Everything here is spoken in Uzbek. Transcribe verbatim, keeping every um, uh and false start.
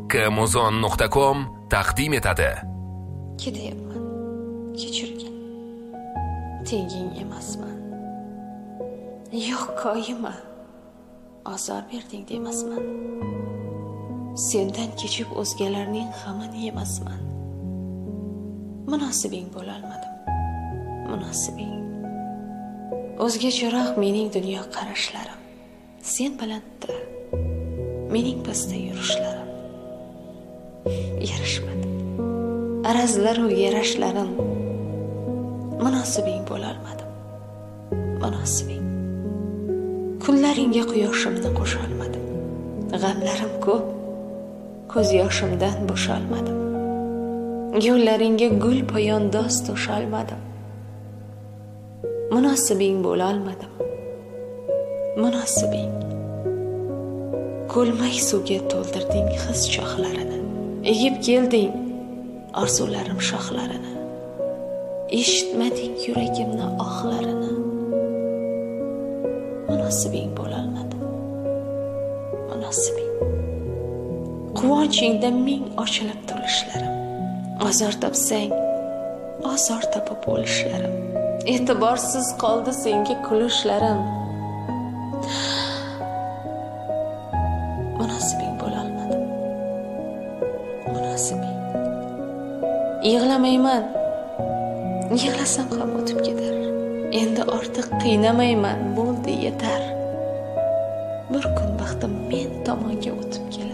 Kamuzon nuqta com taqdim etadi. Ketayapman. Kechirgin. Tenging emasman. Yo'q, koyima. Azor berding demasman. Sendan kechib o'zgalarning g'amini yemasman. Munosibing bo'la olmadim. Munosibing. O'zgacharoq mening dunyo qarashlarim. Sen balandda, mening pastda yurishlarim. Yarashmadi. Arazlar u yarashlarim. Munosibing bo'la olmadim. Munosibing. Kunlaringga quyoshimni qo'sha olmadim. G'amlarim ko'p, ko'z yoshimdan bo'sha olmadim. Yo'llaringga gul poyondoz to'sha olmadim. Munosibing bo'la olmadim. Munosibing. Ko'lmak suvga to'ldirding his choxlarini. Egib kelding orzularim shoxlarini. Eshitmading yuragimni ohlarini. Munosibing bo'la olmadim. Munosibing. Quvonchingda ming ochilib to'lishlarim. Azor topsang, azor topib o'lishlarim. E'tiborsiz qoldi senga kulishlarim. Munosibing bo'la olmadim. Munosibing. Yig'lamayman. Yig'lasam ham o'tib ketar. Endi ortiq qiynamayman, bo'ldi yetar. Bir kun baxtim men tomonga o'tib keldi.